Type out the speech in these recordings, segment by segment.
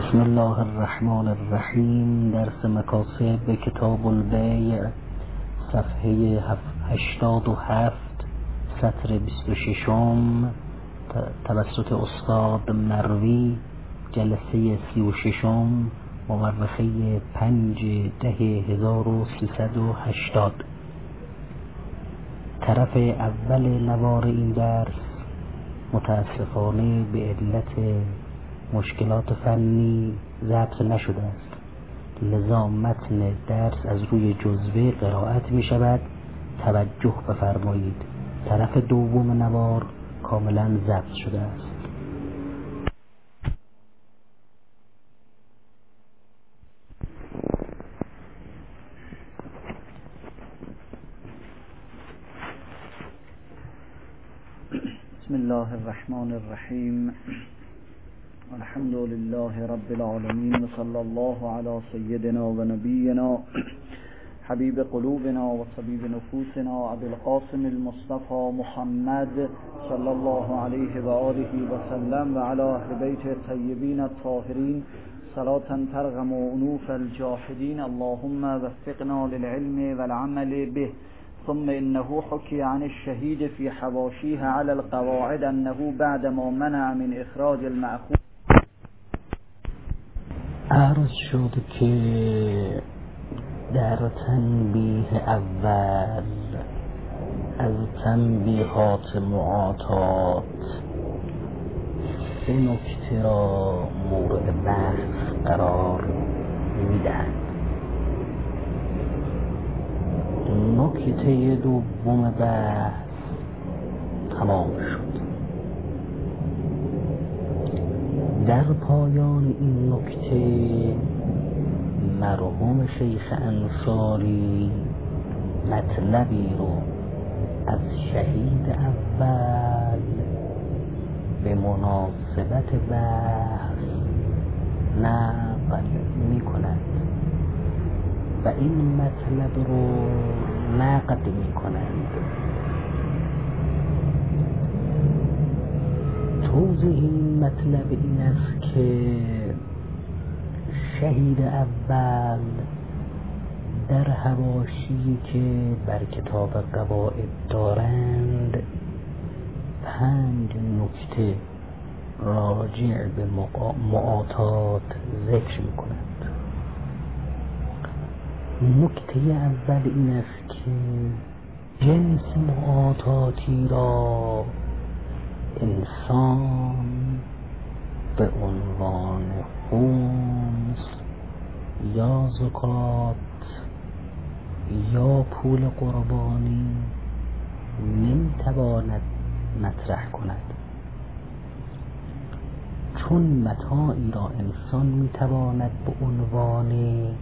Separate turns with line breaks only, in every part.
بسم الله الرحمن الرحیم. درس مکاسب کتاب البیع، صفحه 87 سطر 26 توسط استاد مروی، جلسه 36 مورخه 5/10/1380. طرف اول نوار این درس متاسفانه به علت مشکلات فنی ضبط نشده است، لذا متن درس از روی جزوه قرائت می شود. توجه بفرمایید، طرف دوم نوار کاملا ضبط شده است.
بسم الله الرحمن الرحیم. الحمد لله رب العالمین و صلی الله علی سیدنا و نبینا حبیب قلوبنا و طبیب نفوسنا ابی القاسم المصطفى محمد صلی الله علیه و آله و سلم و علی اهل بیت الطیبین الطاهرین صلاة ترغم انوف الجاحدین. اللهم وفقنا للعلم والعمل به. ثم إنه حكي عن الشهيد في حواشيه على القواعد أنه بعدما منع من إخراج المأخوذ.
عرض شد که در تنبیه اول از تنبیهات معاطات 3 نکته را مورد بحث قرار میدهد. نکته دوم بحث تمام شد. در پایان این نکته مرحوم شیخ انصاری مطلبی رو از شهید اول به مناسبت بحث نقل می کند و این مطلب رو نقد می کنند. توضیح این مطلب این است که شهید اول در حواشی که بر کتاب قواعد دارند 5 نکته راجع به معاطات ذکر می کنند. نکته اول این است که جنس معاطاتی را انسان به عنوان خمس یا زکات یا پول قربانی نمیتواند مطرح کند، چون متاعی را انسان میتواند به عنوان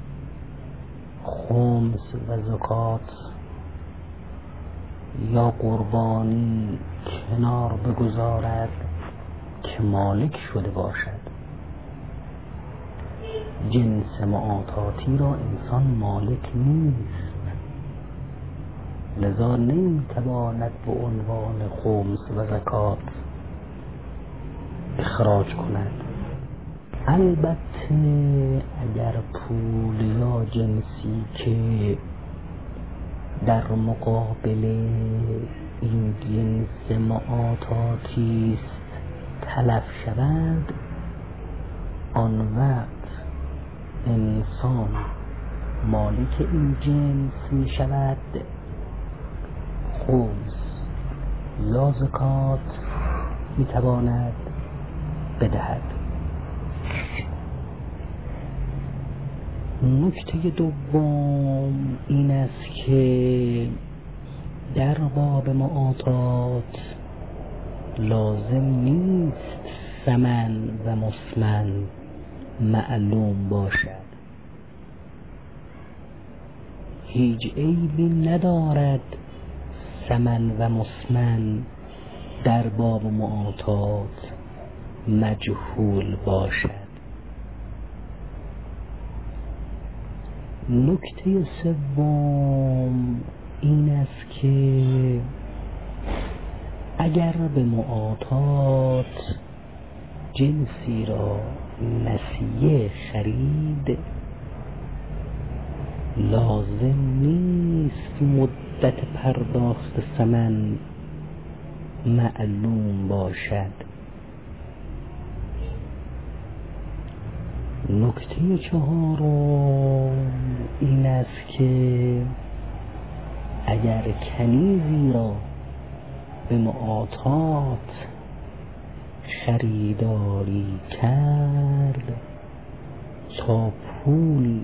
خمس و زکات یا قربانی کنار بگذارد که مالک شده باشد. جنس معاطاتی را انسان مالک نیست، لذا نمیتواند به عنوان خمس و زکات اخراج کند. البته اگر پول یا جنسی که در مقابل این جنس معاطاتی است تلف شود، آن وقت انسان مالک این جنس می شود، خمس یا زکات می تواند بدهد. نکته دوم این است که در باب معاطات لازم نیست ثمن و مثمن معلوم باشد. هیچ عیبی ندارد ثمن و مثمن در باب معاطات مجهول باشد. نکته سوم این است که اگر به معاطات جنسی را نسیه خرید لازم نیست مدت پرداخت ثمن معلوم باشد. نکته چهارم این است که اگر کنیزی را به معاطات خریداری کرد تا پول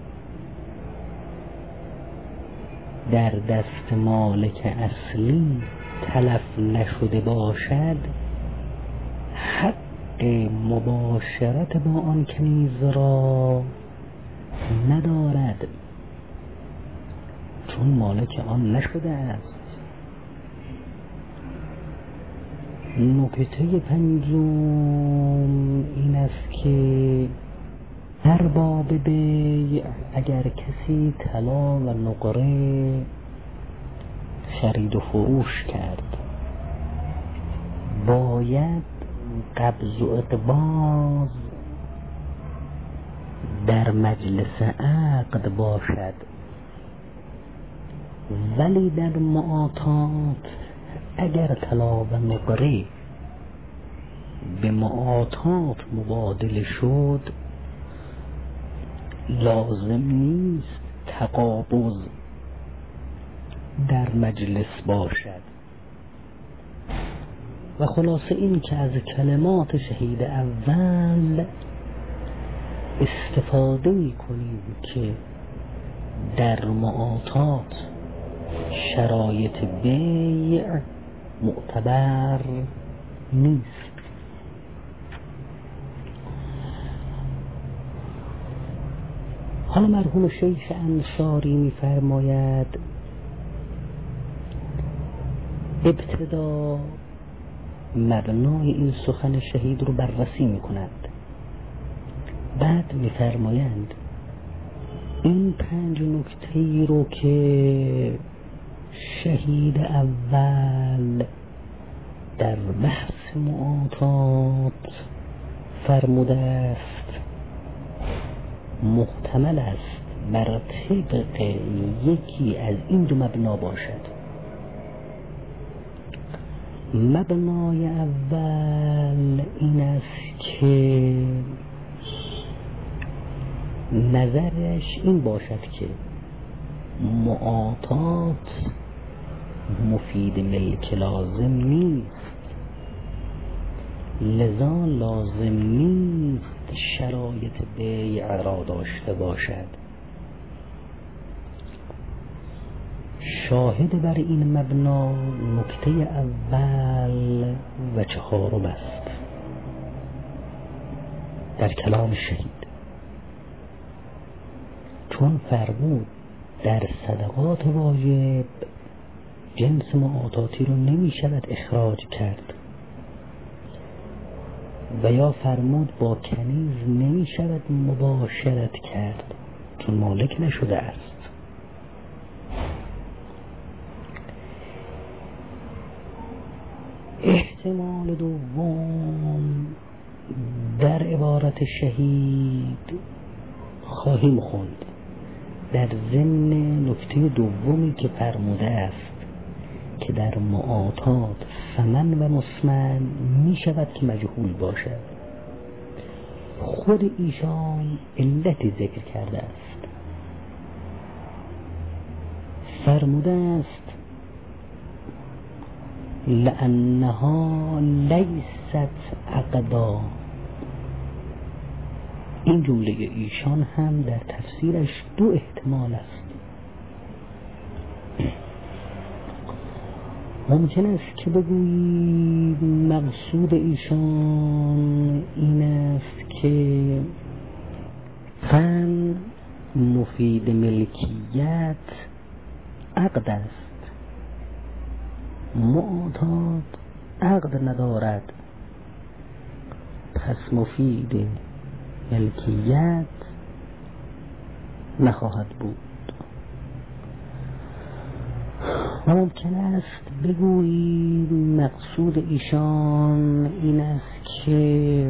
در دست مالک اصلی تلف نشده باشد، حق مباشرت با آن کنیز را ندارد، چون مالک آن نشده است. نکته پنجم این است که در باب بیع اگر کسی طلا و نقره خرید و فروش کرد باید قبض و اقباض در مجلس عقد باشد، ولی در معاطات اگر طلا و نقره به معاطات مبادله شد لازم نیست تقابض در مجلس باشد. و خلاصه این که از کلمات شهید اول استفاده می کنیم که در معاطات شرایط بیع معتبر نیست. حالا مرحوم شیخ انصاری می‌فرماید ابتدا مبنای این سخن شهید رو بررسی می‌کند، بعد می‌فرمایند این 5 نکته‌ای رو که شهید اول در بحث معاطات فرموده است محتمل است بر طبق یکی از این 2 مبنا باشد. مبنای اول این است که نظرش این باشد که معاطات مفید ملک لازم نیست، لذا لازم نیست شرایط بیع را داشته باشد. شاهد بر این مبنا نکته اول و 4 است در کلام شهید، چون فرمود در صدقات واجب جنس معاطاتی رو نمی شود اخراج کرد، و یا فرمود با کنیز نمی شود مباشرت کرد چون مالک نشده است. احتمال دوم در عبارت شهید خواهیم خوند در ضمن نکته دومی که فرموده است که در معاطات ثمن و مسمن می شود که مجهول باشد. خود ایشان علتی ذکر کرده است، فرموده است لأنها لیست عقدا. این جمله ایشان هم در تفسیرش 2 احتمال است. ممکن است که بگویید مقصود ایشان این است که فن مفید ملکیت عقد است، معاطات عقد ندارد، پس مفید ملکیت نخواهد بود. و ممکن است بگویید مقصود ایشان این است که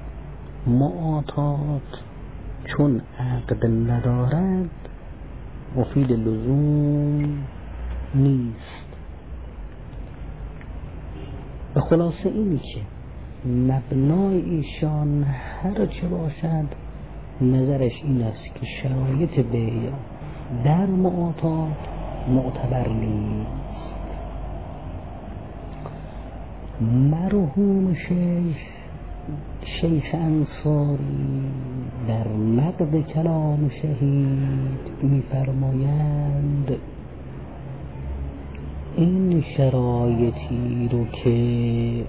معاطات چون عقد ندارد مفید لزوم نیست. به خلاصه اینی که مبنای ایشان هر چه باشد نظرش این است که شرایط بیع در معاطات معتبر نیست. مرحوم شیخ انصاری در نقد کلام شهید می‌فرمایند این شرایطی رو که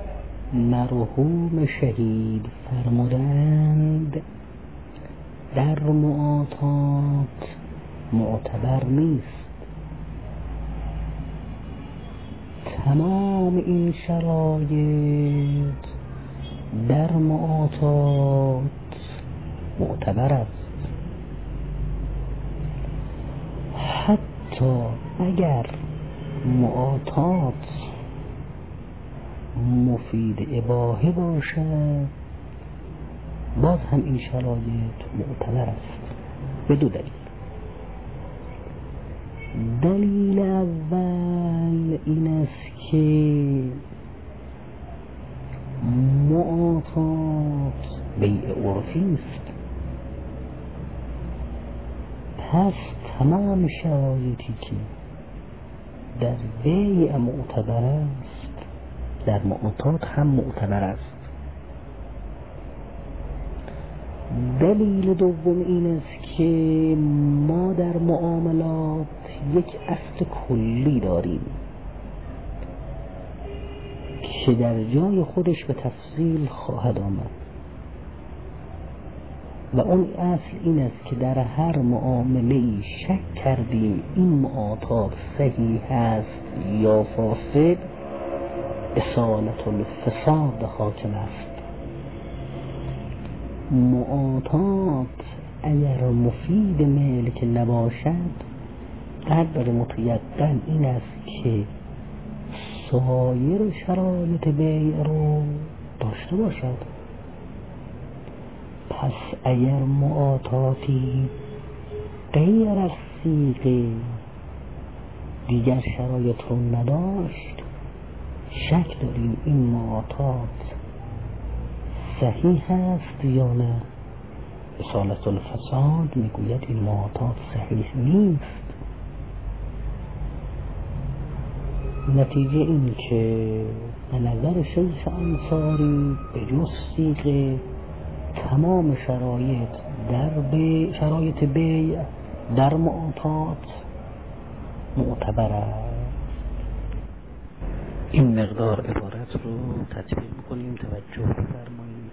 مرحوم شهید فرمودند در معاطات معتبر نیست. تمام این شرایط در معاطات معتبر است. حتی اگر معاطات مفید اباحه باشد باز هم این شرایط معتبر است به دو دلیل. دلیل اول این است که معاطات بیع عرفی است. پس تمام شرایطی که در بیع معتبر است در معاطات هم معتبر است. دلیل دوم این است که ما در معاملات یک اصل کلی داریم که در جای خودش به تفصیل خواهد آمد و اون اصل این است که در هر معامله‌ای شک کردیم این معاطات صحیح است یا فاسد اصالت الفساد حاکم است. معاطات اگر مفید ملک نباشد قدر متیقن این است که سایر شرایط بیع رو داشته باشد. پس اگر معاطاتی غیر از صیغه دیگر شرایط رو نداشت شک داریم این معاطات صحیح هست یا نه. اصالت الفساد میگوید این معاطات صحیح نیست. نتیجه این که به نظر شیخ انصاری به جز صیغه تمام شرایط بیع در معاطات معتبر است. این مقدار عبارت رو تطبیق میکنیم، توجه بفرمایید.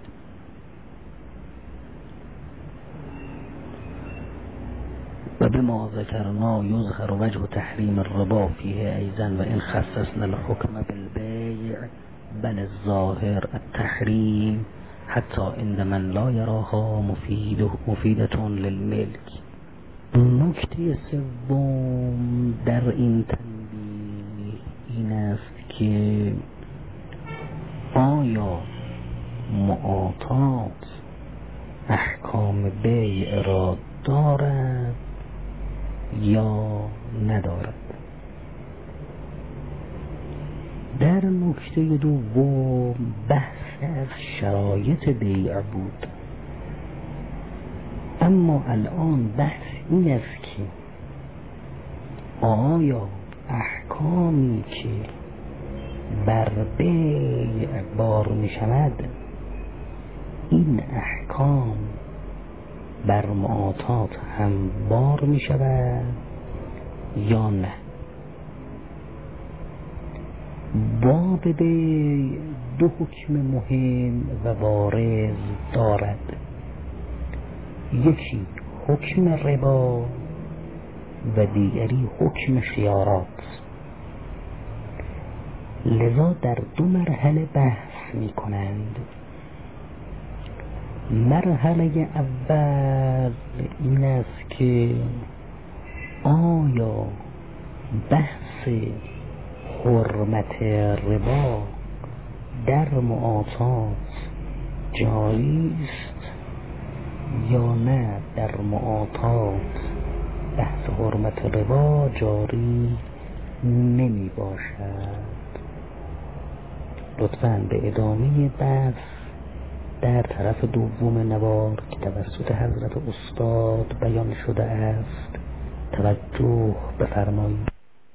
و بما ذکرنا یظهر وجه تحریم الربا فیه ایضا و این خصصنا الحکم بالبیع بل الظاهر التحریم حتی عند من لا یراها مفیدة للملک. نکته سوم در این تنبیه این است که آیا معاطات احکام بیع را دارد یا ندارد. در نکته دوم بحث از شرایط بیع بود، اما الان بحث این است که آیا احکامی که بر بیع بار می شود این احکام بر معاطات هم بار می شود یا نه. باب بیع دو حکم مهم و بارز دارد، یکی حکم ربا و دیگری حکم خیارات. لذا در دو مرحله بحث می کنند. مرحله اول این است که آیا بحث حرمت ربا در معاطات جاریست یا نه در معاطات بحث حرمت ربا جاری نمی باشد. لطفاً به ادامه بحث در طرف دوم نوار که توسط حضرت استاد بیان شده است توجه بفرمایید.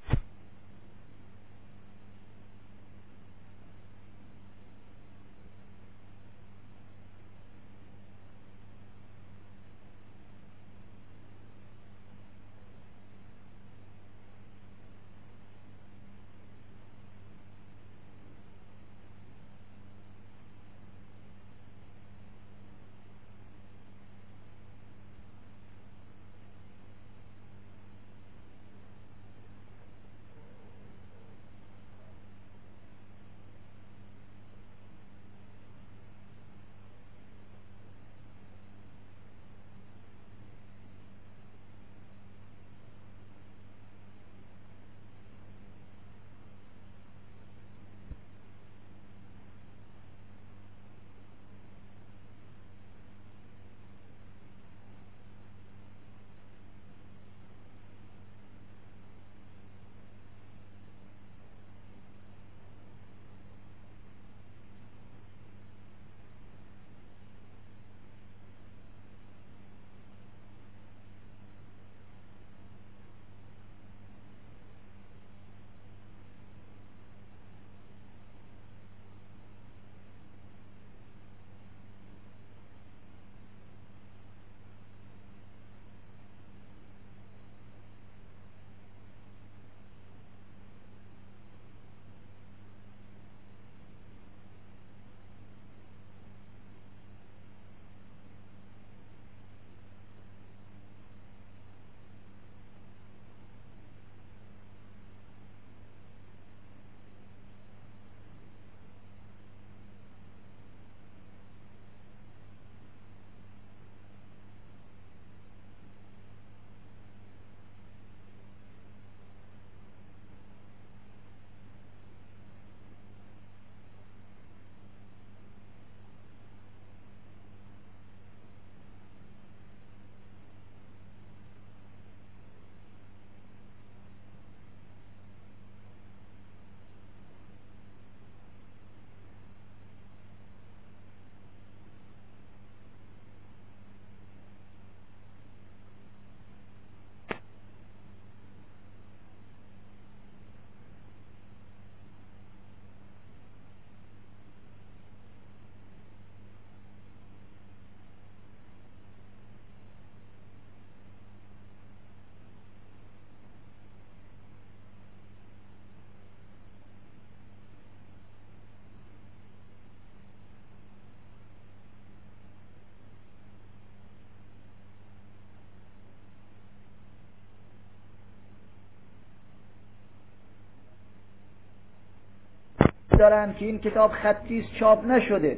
دارن که این کتاب خطی چاپ نشده.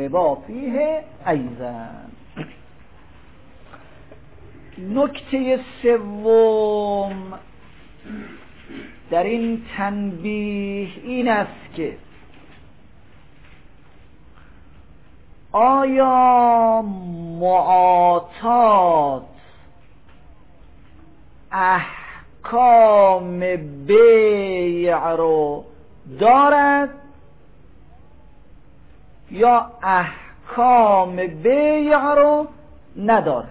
الربا فیه ایضا. نکته سوم در این تنبیه این است که آیا معاطات احکام بیع رو دارد یا احکام بیع رو ندارد؟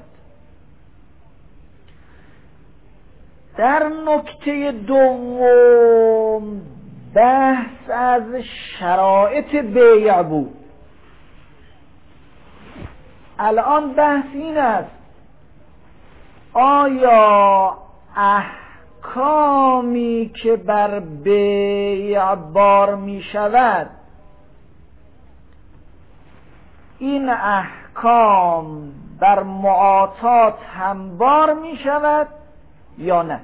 در نکته دوم بحث از شرایط بیع بود. الان بحث این است آیا احکامی که بر بیع بار می شود این احکام بر معاطات هم بار می شود یا نه؟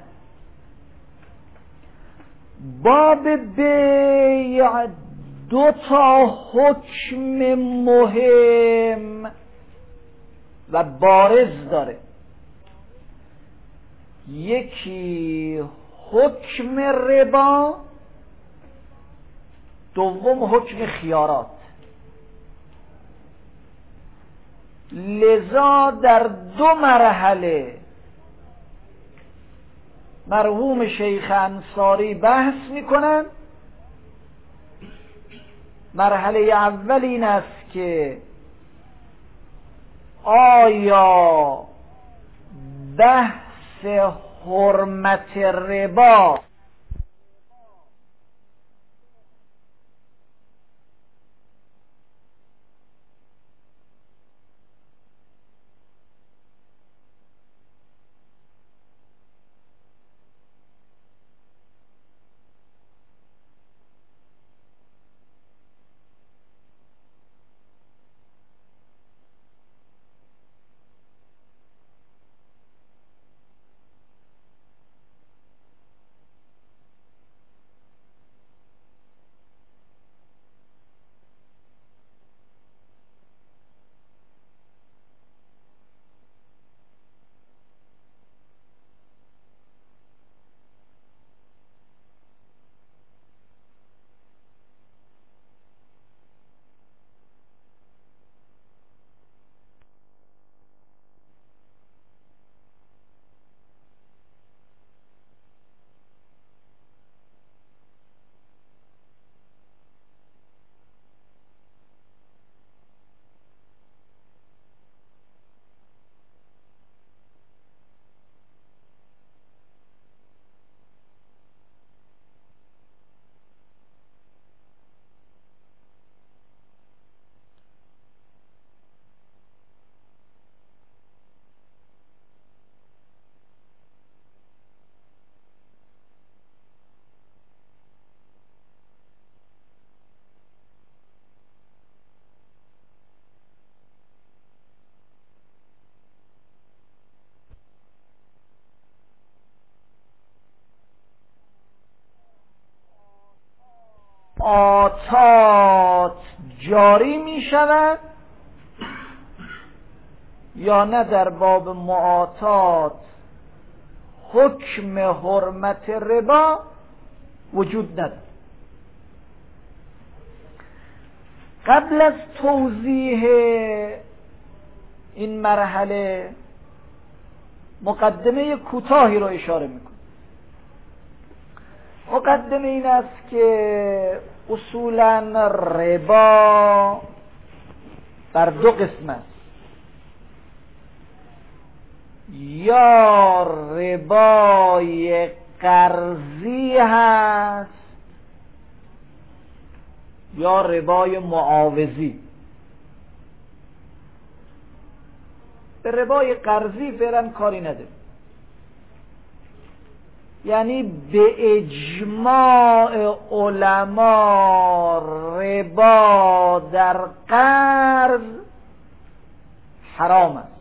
باب بیع دو تا حکم مهم و بارز داره. یکی حکم ربا، دوم حکم خیارات. لذا در دو مرحله مرحوم شیخ انصاری بحث میکنن. مرحله اول این است که آیا بحث حرمت ربا معاطات جاری می شود یا نه؟ در باب معاطات حکم حرمت ربا وجود ندارد. قبل از توضیح این مرحله مقدمه کوتاهی رو اشاره میکنم. مقدمه این است که اصولا ربا بر دو قسم است. یا ربای قرضی هست یا ربای معاوضی. به ربای قرضی فعلا کاری نداره، یعنی به اجماع علما ربا در قرض حرام است.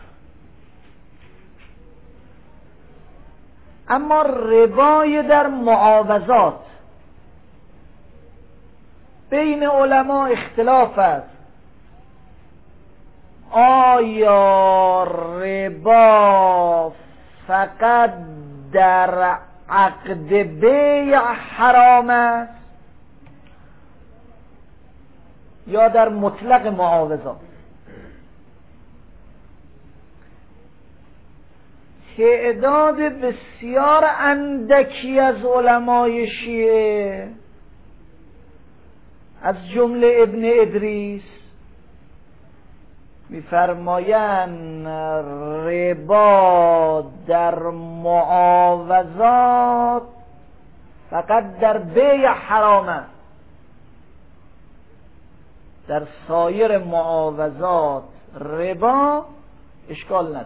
اما ربای در معاوضات بین علما اختلاف است آیا ربا فقط در عقد بیع حرام است یا در مطلق معاوضات؟ تعداد بسیار اندکی از علمای شیعه از جمله ابن ادریس می‌فرمایند ربا در معاوضات فقط در بیع حرام است، در سایر معاوضات ربا اشکال نداره.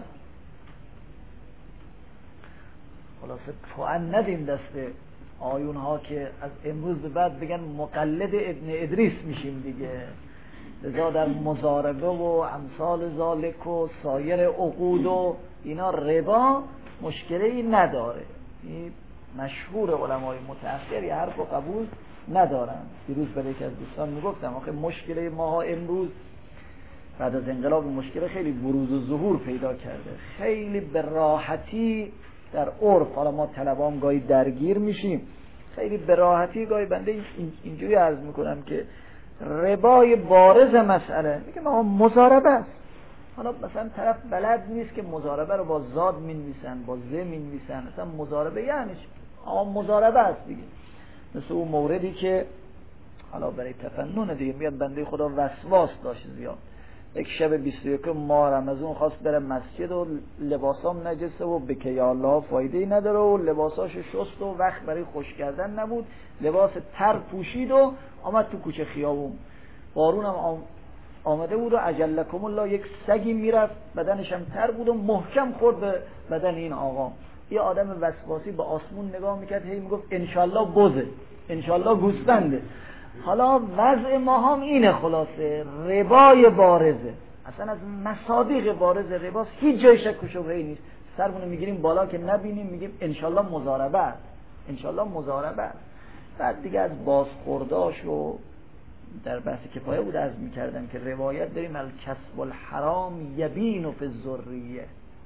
خلاصه توان ندیم دسته آیون ها که از امروز به بعد بگن مقلد ابن ادریس میشیم دیگه. لذا در مضاربه و امثال ذالک و سایر عقود و اینا ربا مشکلی نداره. این مشهور علمای متأخر یه حرف رو قبول ندارن. دیروز برای یکی از دوستان میگفتم آخه مشکل ما امروز بعد از انقلاب مشکل خیلی بروز و ظهور پیدا کرده، خیلی به راحتی در عرف، حالا ما طلبام گاهی درگیر میشیم، خیلی به راحتی گاهی بنده اینجوری عرض میکنم که ربای بارز مسئله میگه ما مضاربه است. حالا مثلا طرف بلد نیست که مضاربه رو با زاد مینویسن، با ز مینویسن، مثلا مضاربه یعنی مضاربه است دیگه. مثل اون موردی که حالا برای تفنن دیگه میاد بنده خدا وسواس داشت زیاد، یک شب 21 ماه رمضان خواست بره مسجد و لباسام نجسه و بکه یا الله فایده‌ای نداره و لباساشو شست و وقت برای خوش کردن نبود، لباس تر پوشید و آمد تو کوچه خیابون، بارونم آمده بود و اجلکم الله یک سگی میرفت بدنش هم تر بود و محکم خورد به بدن این آقا. یه آدم وسواسی با آسمون نگاه میکرد، هی میگفت انشالله بزه، انشالله گوسفنده. حالا وضع ما هم اینه، خلاصه ربای بارزه، اصلا از مصادیق بارز رباست، هیچ جای شک و شبهه‌ای نیست. سرمون میگیریم بالا که نبینیم، میگیم انشالله مضاربه است، انشالله مضاربه است. بعد دیگه از بازخورداش و در بحث کفایه بود عرض میکردم که روایت داریم الکسب الحرام یبین فی الذریه،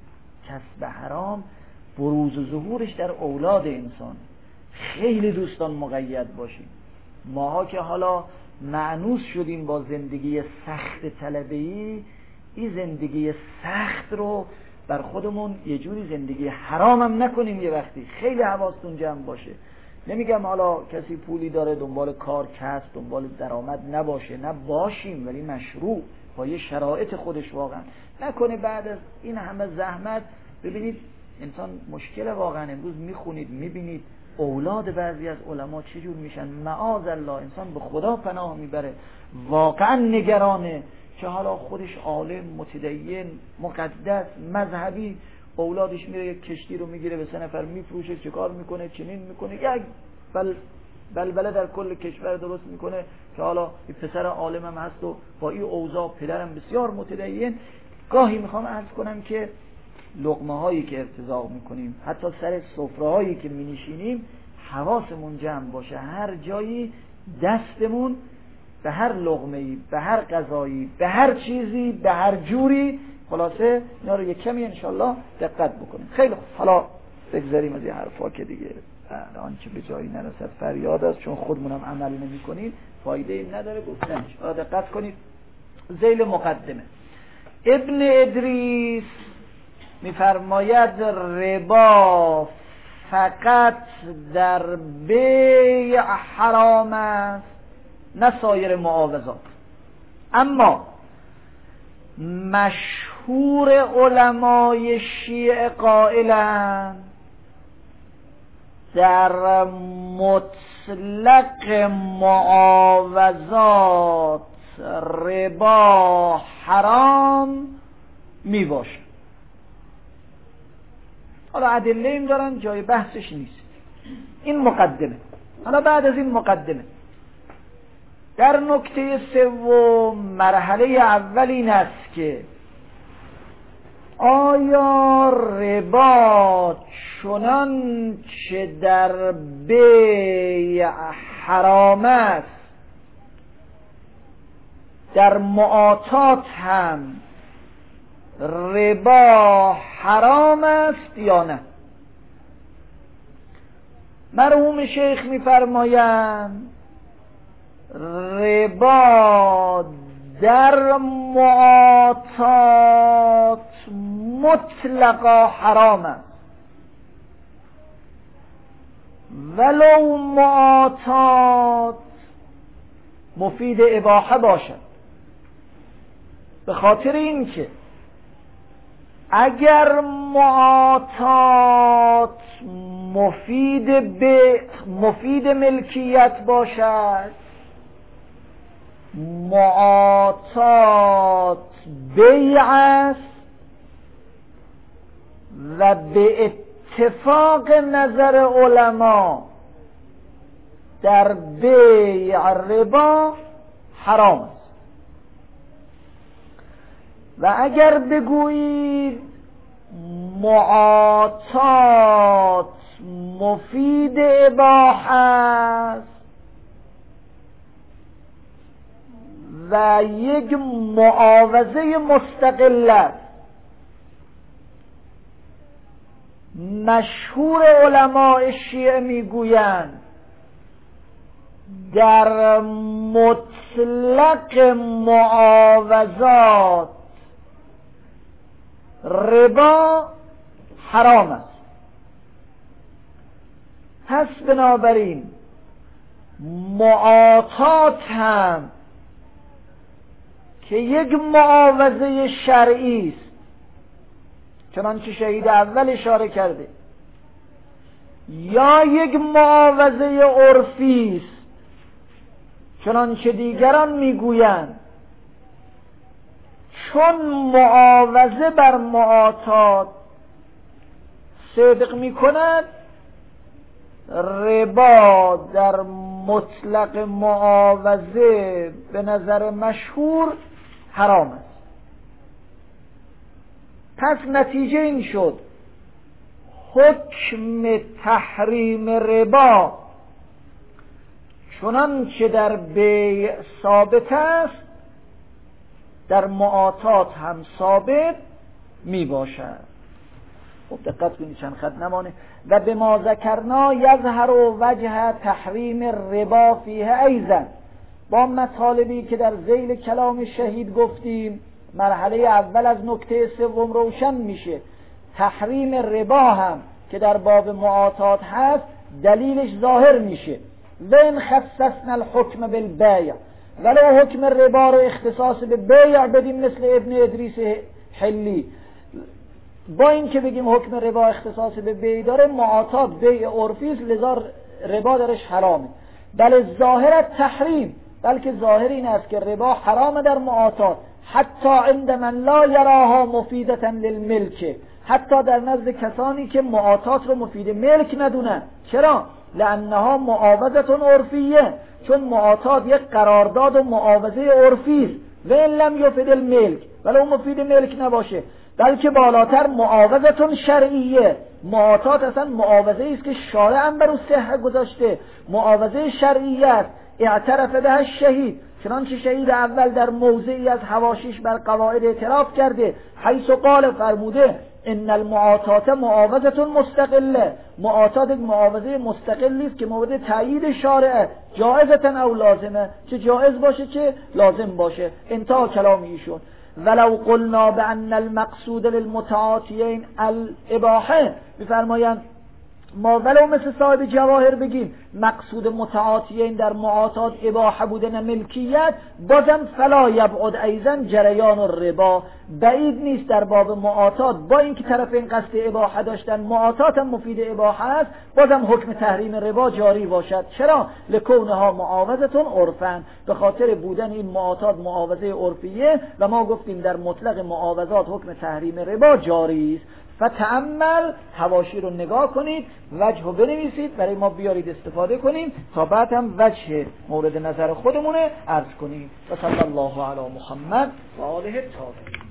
کسب حرام بروز و ظهورش در اولاد انسان. خیلی دوستان مقید باشیم، ماها که حالا مأنوس شدیم با زندگی سخت طلبه‌ای، این زندگی سخت رو بر خودمون یه جوری زندگی حرام هم نکنیم. یه وقتی خیلی حواستون جمع باشه. نمیگم حالا کسی پولی داره دنبال کار کسب دنبال درآمد نباشه، نه باشیم، ولی مشروع با یه شرایط خودش واقعا نکنه. بعد از این همه زحمت ببینید انسان مشکل واقعا. امروز میخونید میبینید اولاد بعضی از علما چجور میشن، معاذ الله انسان به خدا پناه میبره، واقعا نگرانه که حالا خودش عالم متدین مقدس مذهبی، اولادش میره یک کشتی رو میگیره به 3 نفر میفروشه، چه کار میکنه، چنین میکنه، یک بلبله در کل کشور درست میکنه که حالا این پسر عالم هم هست و با این اوضاع پدرم بسیار متدین. گاهی میخوام عرض کنم که لقمه هایی که ارتزاق میکنیم، حتی سر سفره هایی که مینشینیم، حواسمون جمع باشه، هر جایی دستمون به هر لقمه‌ای، به هر غذایی، به هر چیزی، به هر جوری، خلاصه اینا رو یک کمی انشالله دقت بکنیم. خیلی خوب، حالا بگذاریم از این حرفا که دیگه الان که به جایی نرسد فریاد است، چون خودمونم عمل نمی کنیم فایده ای نداره گفتنش. حالا دقت کنید ذیل مقدمه. ابن ادریس میفرماید ربا فقط در بیع حرام است، نه سایر معاوضات. اما مشهور علمای شیعه قائلند در مطلق معاوضات ربا حرام می باشه. حالا ادله این دارن، جای بحثش نیست، این مقدمه. حالا بعد از این مقدمه در نکته سوم، مرحله اول این است که آیا ربا چنان چه در بیع حرام است در معاطات هم ربا حرام است یا نه. مرحوم شیخ می‌فرمایند ربا در معاطات مطلقا حرام است، ولو معاطات مفید اباحه باشد. به خاطر اینکه اگر معاطات مفید ملکیت باشد، معاطات بیع است و به اتفاق نظر علما در بیع ربا حرام است. و اگر بگویید معاطات مفید اباحه است و یک معاوضه مستقل است، مشهور علماء شیعه میگویند در مطلق معاوضات ربا حرام است. پس بنابراین معاطات هم که یک معاوضه شرعی است، چنانچه شهید اول اشاره کرده، یا یک معاوضه عرفی است، چنانچه دیگران میگویند چون معاوضه بر معاطات صدق میکند، ربا در مطلق معاوضه به نظر مشهور حرام است. پس نتیجه این شد حکم تحریم ربا چنانچه در بیع ثابت است در معاطات هم ثابت می باشد. خب دقت کنید چند خط نمانه. و به ما ذکرنا یظهر وجه تحریم ربا فیه ایضا، با مطالبی که در ذیل کلام شهید گفتیم مرحله اول از نکته سوم روشن میشه. تحریم ربا هم که در باب معاطات هست دلیلش ظاهر میشه. و ان خصصنا الحکم بالبیع، ولو حکم ربا رو اختصاص به بیع بدیم مثل ابن ادریس حلی، با این که بگیم حکم ربا اختصاص به بیع داره، معاطات بیع عرفی است لذا ربا درش حرامه. بل ظاهر تحریم، بلکه ظاهر این است که ربا حرام در معاطات، حتی عند من لا یراها مفیدة للملک، حتی در نزد کسانی که معاطات رو مفید ملک ندونن. چرا؟ لانها معاوضه عرفیه، چون معاطات یک قرارداد و معاوضه عرفی است. و ان لم یفید الملک، ولو مفید ملک نباشه، بلکه بالاتر معاوضه شرعیه. معاطات اصلا معاوضه است که شارع هم بر او صحه گذاشته، معاوضه شرعیه است. اعترف به الشهید، چنانچه شهید اول در موضعی از حواشیش بر قواعد اعتراف کرده، حیث قال فرموده ان المعاطات معاوضه مستقله، معاطات معاوضه مستقلی است که مورد تایید شارع، جائزه او لازمه، چه جائز باشه چه لازم باشه. انتها کلام ایشون. ولو قلنا بان المقصود للمتعاطیین الاباحه، میفرمایند ما ولو مثل صاحب جواهر بگیم مقصود متعاطیین در معاطات اباحه بودن ملکیت، بازم فلا یبعد ایضا جریان الربا، بعید نیست در باب معاطات با اینکه طرفین قصد اباحه داشتن معاطات هم مفید اباحه است، بازم حکم تحریم ربا جاری باشد. چرا؟ لکونها معاوضه عرفا، به خاطر بودن این معاطات معاوضه عرفیه و ما گفتیم در مطلق معاوضات حکم تحریم ربا جاری است. فتأمل، حواشی رو نگاه کنید، وجه رو بنویسید برای ما بیارید استفاده کنیم تا بعد هم وجه مورد نظر خودمونه عرض کنیم. و صلی الله علی محمد و آله الطاهرین.